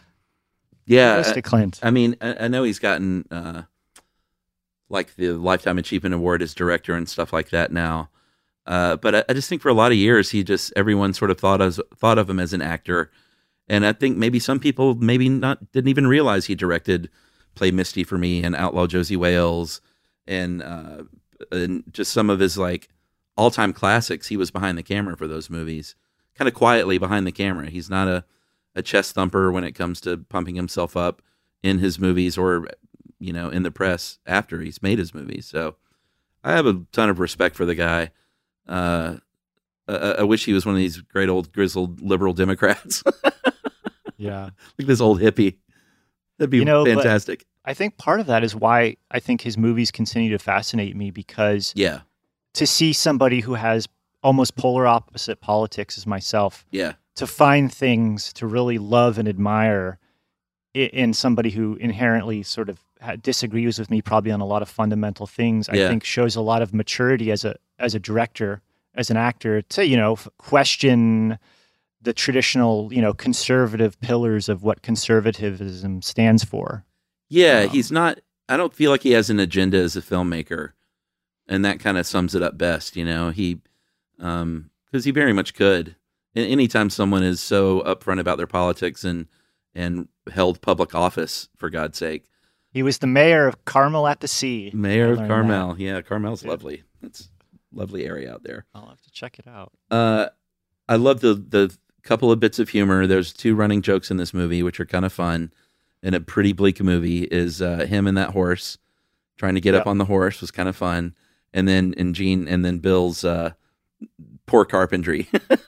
Yeah. Kudos to Clint. I mean, I, I know he's gotten... Uh, like the Lifetime Achievement Award as director and stuff like that now. Uh, but I, I just think for a lot of years, he just, everyone sort of thought of, thought of him as an actor. And I think maybe some people maybe not, didn't even realize he directed Play Misty for Me and Outlaw Josie Wales and, uh, and just some of his like all time classics. He was behind the camera for those movies, kind of quietly behind the camera. He's not a, a chest thumper when it comes to pumping himself up in his movies or, you know, in the press after he's made his movies. So I have a ton of respect for the guy. Uh, I, I wish he was one of these great old grizzled liberal Democrats. Yeah. Like this old hippie. That'd be you know, fantastic. I think part of that is why I think his movies continue to fascinate me because yeah, to see somebody who has almost polar opposite politics as myself, yeah, to find things to really love and admire in somebody who inherently sort of disagrees with me probably on a lot of fundamental things, I yeah. think shows a lot of maturity as a as a director, as an actor, to, you know, question the traditional, you know, conservative pillars of what conservatism stands for. Yeah, um, he's not, I don't feel like he has an agenda as a filmmaker. And that kind of sums it up best, you know, he, um, because he very much could. And anytime someone is so upfront about their politics and, and held public office, for God's sake. He was the mayor of Carmel at the Sea. Mayor of Carmel. That. Yeah, Carmel's yeah. lovely. It's a lovely area out there. I'll have to check it out. Uh, I love the the couple of bits of humor. There's two running jokes in this movie, which are kind of fun. And a pretty bleak movie is uh, him and that horse trying to get yep. up on the horse was kind of fun. And then and Gene and then Bill's uh, poor carpentry.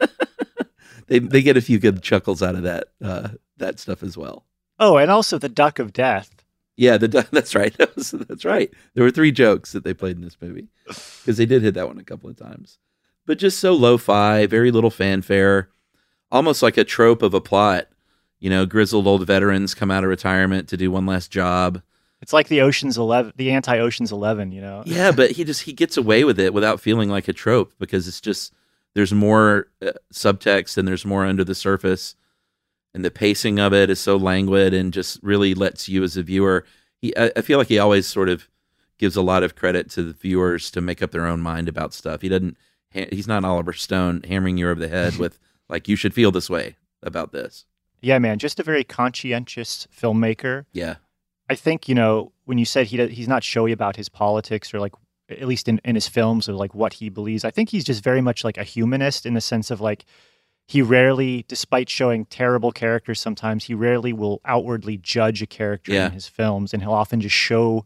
they they get a few good chuckles out of that uh, that stuff as well. Oh, and also the Duck of Death. Yeah, the that's right. That was, that's right. There were three jokes that they played in this movie because they did hit that one a couple of times. But just so lo-fi, very little fanfare, almost like a trope of a plot. You know, grizzled old veterans come out of retirement to do one last job. It's like the Ocean's Eleven, the anti-Ocean's Eleven. You know. Yeah, but he just he gets away with it without feeling like a trope because it's just there's more uh, subtext and there's more under the surface. And the pacing of it is so languid and just really lets you as a viewer. He, I, I feel like he always sort of gives a lot of credit to the viewers to make up their own mind about stuff. He doesn't. He's not Oliver Stone hammering you over the head with like you should feel this way about this. Yeah, man, just a very conscientious filmmaker. Yeah, I think you know when you said he he's not showy about his politics or like at least in, in his films or like what he believes. I think he's just very much like a humanist in the sense of like. He rarely, despite showing terrible characters sometimes, he rarely will outwardly judge a character yeah. in his films, and he'll often just show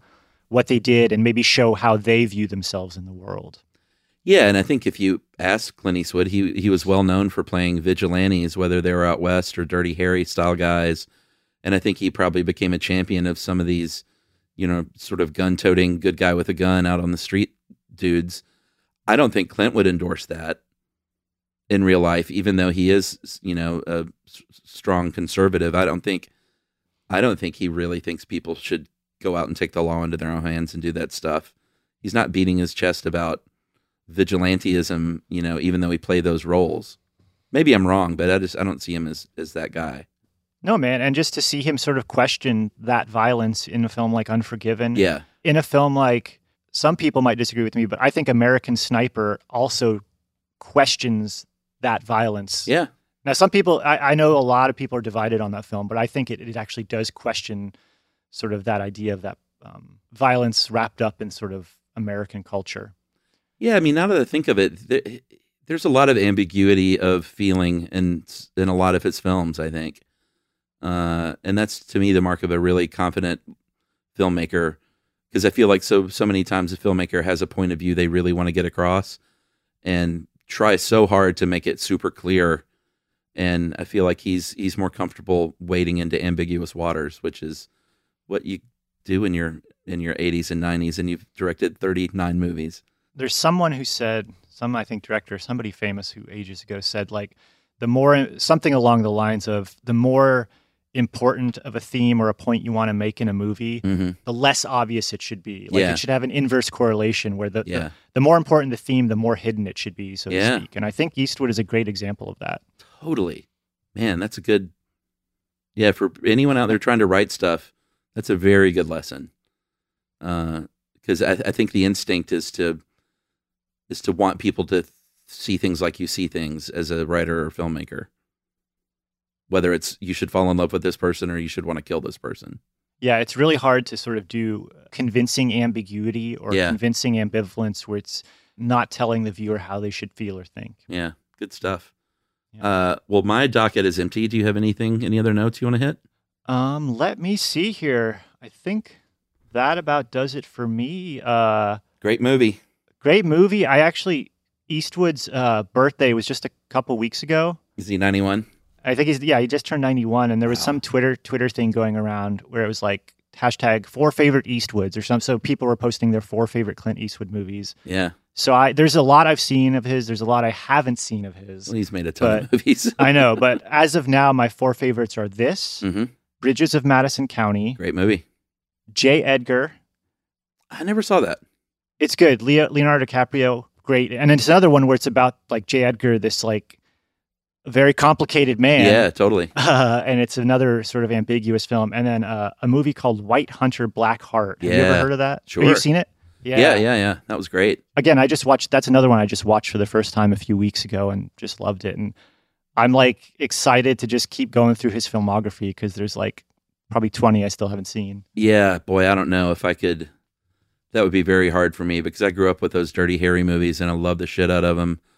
what they did and maybe show how they view themselves in the world. Yeah, and I think if you ask Clint Eastwood, he he was well known for playing vigilantes, whether they were out west or Dirty Harry style guys. And I think he probably became a champion of some of these, you know, sort of gun-toting good guy with a gun out on the street dudes. I don't think Clint would endorse that in real life, even though he is, you know, a strong conservative. I don't think, I don't think he really thinks people should go out and take the law into their own hands and do that stuff. He's not beating his chest about vigilantism, you know, even though he played those roles. Maybe I'm wrong, but I just, I don't see him as, as that guy. No, man. And just to see him sort of question that violence in a film like Unforgiven. Yeah. In a film like, some people might disagree with me, but I think American Sniper also questions that violence. Yeah. Now, some people, I, I know a lot of people are divided on that film, but I think it, it actually does question sort of that idea of that um, violence wrapped up in sort of American culture. Yeah, I mean, now that I think of it, there, there's a lot of ambiguity of feeling in, in a lot of his films, I think. Uh, and that's, to me, the mark of a really confident filmmaker, because I feel like so so many times a filmmaker has a point of view they really want to get across and try so hard to make it super clear. And I feel like he's he's more comfortable wading into ambiguous waters, which is what you do in your in your eighties and nineties, and you've directed thirty-nine movies. There's someone who said, some I think director, somebody famous who ages ago said, like, the more, something along the lines of, the more important of a theme or a point you want to make in a movie, mm-hmm. the less obvious it should be. Like, yeah. it should have an inverse correlation where the, yeah. the the more important the theme, the more hidden it should be, so yeah. to speak. And I think Eastwood is a great example of that. Totally. Man, that's a good, yeah, for anyone out there trying to write stuff, that's a very good lesson. Because uh, I, I think the instinct is to is to want people to see things like you see things as a writer or filmmaker. Whether it's you should fall in love with this person or you should want to kill this person. Yeah, it's really hard to sort of do convincing ambiguity or yeah. convincing ambivalence where it's not telling the viewer how they should feel or think. Yeah, good stuff. Yeah. Uh, well, my docket is empty. Do you have anything, any other notes you want to hit? Um, let me see here. I think that about does it for me. Uh, great movie. Great movie. I actually, Eastwood's uh, birthday was just a couple weeks ago. Is he ninety-one? I think he's, yeah, he just turned ninety-one, and there was wow. some Twitter Twitter thing going around where it was like hashtag four favorite Eastwoods or something. So people were posting their four favorite Clint Eastwood movies. Yeah. So I there's a lot I've seen of his. There's a lot I haven't seen of his. Well, he's made a ton of movies. I know, but as of now, my four favorites are this, mm-hmm. Bridges of Madison County. Great movie. J. Edgar. I never saw that. It's good. Leo, Leonardo DiCaprio, great. And it's another one where it's about like J. Edgar, this like very complicated man. Yeah, totally. Uh, and it's another sort of ambiguous film. And then uh, a movie called White Hunter, Black Heart. Have yeah. you ever heard of that? Sure. Have you seen it? Yeah. yeah, yeah, yeah. That was great. Again, I just watched, that's another one I just watched for the first time a few weeks ago and just loved it. And I'm like excited to just keep going through his filmography because there's like probably twenty I still haven't seen. Yeah, boy, I don't know if I could. That would be very hard for me because I grew up with those Dirty Harry movies and I love the shit out of them.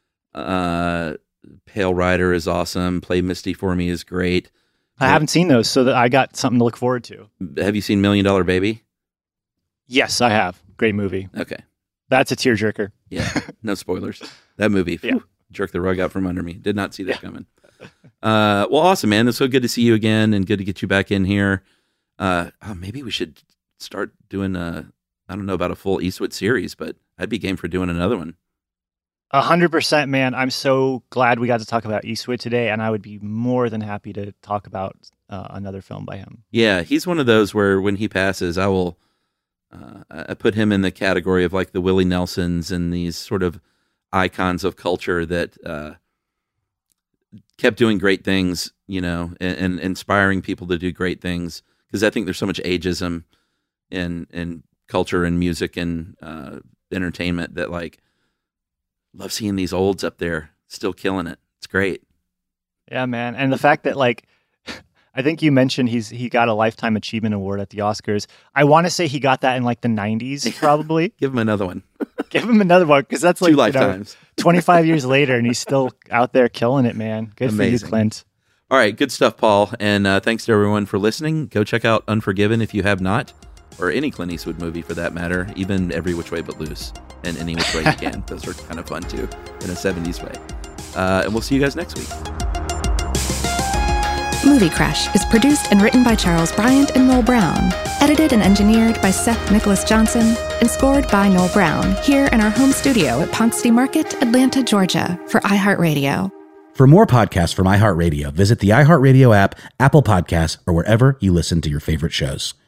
Uh, Pale Rider is awesome. Play Misty for Me is great. I haven't seen those, so that I got something to look forward to. Have you seen Million Dollar Baby? Yes, I have. Great movie. Okay. That's a tearjerker. Yeah, no spoilers. That movie yeah. whew, jerked the rug out from under me. Did not see that yeah. coming. Uh, well, awesome, man. It's so good to see you again and good to get you back in here. Uh, oh, maybe we should start doing a, I don't know about a full Eastwood series, but I'd be game for doing another one. A hundred percent, man. I'm so glad we got to talk about Eastwood today, and I would be more than happy to talk about uh, another film by him. Yeah, he's one of those where when he passes, I will uh, I put him in the category of like the Willie Nelsons and these sort of icons of culture that uh, kept doing great things, you know, and, and inspiring people to do great things. Because I think there's so much ageism in in culture and music and uh, entertainment that like love seeing these olds up there still killing it. It's great. Yeah, man. And the fact that like I think you mentioned he's he got a Lifetime Achievement Award at the Oscars. I want to say he got that in like the nineties, probably. Give him another one. Give him another one because that's like two lifetimes, you know, twenty-five years later, and he's still out there killing it, man. Good Amazing. for you, Clint. All right, good stuff, Paul. And uh, thanks to everyone for listening. Go check out Unforgiven if you have not. or any Clint Eastwood movie for that matter, even Every Which Way But Loose and Any Which Way You Can. Those are kind of fun too, in a seventies way. Uh, and we'll see you guys next week. Movie Crush is produced and written by Charles Bryant and Noel Brown, edited and engineered by Seth Nicholas Johnson, and scored by Noel Brown here in our home studio at Ponce City Market, Atlanta, Georgia, for iHeartRadio. For more podcasts from iHeartRadio, visit the iHeartRadio app, Apple Podcasts, or wherever you listen to your favorite shows.